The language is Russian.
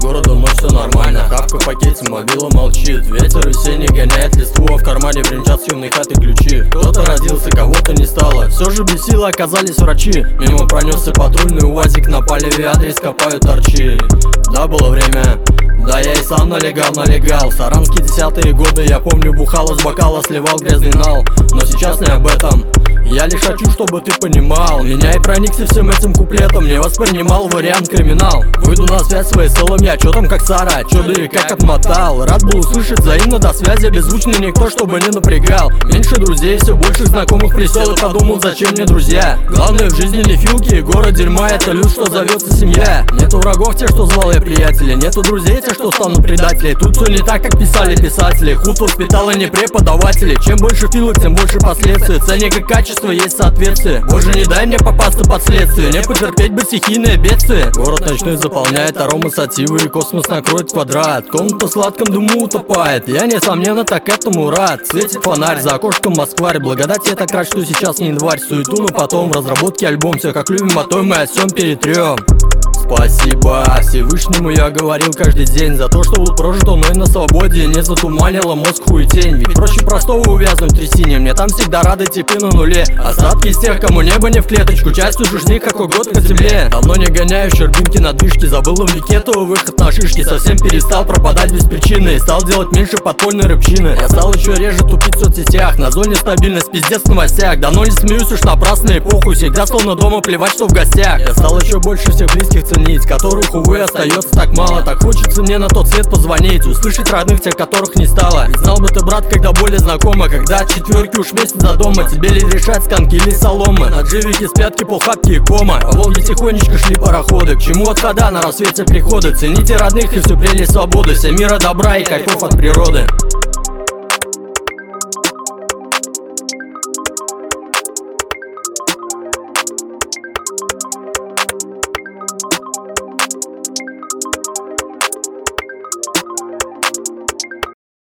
города ночь, все нормально. Хавка в пакете, мобила молчит. Ветер весенний гоняет листву, а в кармане бренчат съемные хаты ключи. Кто-то родился, кого-то не стало. Все же без силы оказались врачи. Мимо пронесся патрульный УАЗик, на палеве адрес копают торчи. Да, было время, да я и сам налегал. Саранские 10-е годы, я помню, бухал из бокала, сливал грязный нал. Но сейчас не об этом, я лишь хочу, чтобы ты понимал. Меня и проникся всем этим куплетом, не воспринимал вариант криминал. Выйду на связь с ВСЛом я, чё там как Сара, чё да и как отмотал. Рад был услышать взаимно до связи, беззвучный никто, чтобы не напрягал. Меньше друзей, все больше знакомых присел и подумал, зачем мне друзья. Главное в жизни не филки, город дерьма, это люд, что зовется семья. Нету врагов тех, что звал я приятелей, нету друзей тех, что станут предателей. Тут все не так, как писали писатели, худ воспитал и не преподаватели. Чем больше филок, тем больше последствий, ценник и качество есть соответствие. Боже, не дай мне попасться под следствие, не потерпеть бы стихийное бедствие. Город ночной заполняет аромы сативы, и космос накроет квадрат. Комната в сладком дыму утопает, я несомненно так этому рад. Светит фонарь, за окошком Москварь, благодать я так рад, что сейчас не январь. Суету, но потом в разработке альбом, все как любим, а то мы осем перетрем. Спасибо Всевышнему, я говорил каждый день, за то, что был прожит мной на свободе, не затуманила мозг хуетень. Ведь проще простого увязнуть в трясине, мне там всегда рады типы на нуле. Остатки из тех, кому небо не в клеточку, часть уж с них какой год по земле. Давно не гоняю щербинки на дышке, забыл в Викету выход на шишки. Совсем перестал пропадать без причины, стал делать меньше подпольной рыбчины. Я стал еще реже тупить в соцсетях, на зоне стабильность, пиздец в новостях. Давно не смеюсь уж напрасно и похуй, всегда словно дома, плевать, что в гостях. Я стал еще больше всех близких ценить, которых, увы, остается так мало. Так хочется мне на тот свет позвонить, услышать родных, тех, которых не стало. Ведь знал бы ты, брат, когда более знакома, когда от четверки уж месяц до дома. Тебе ли решать, сканки или соломы, на дживике с пятки полхапки и кома. По Волге тихонечко шли пароходы, к чему отхода на рассвете приходы. Цените родных и всю прелесть свободы, вся мира добра и кайфов от природы.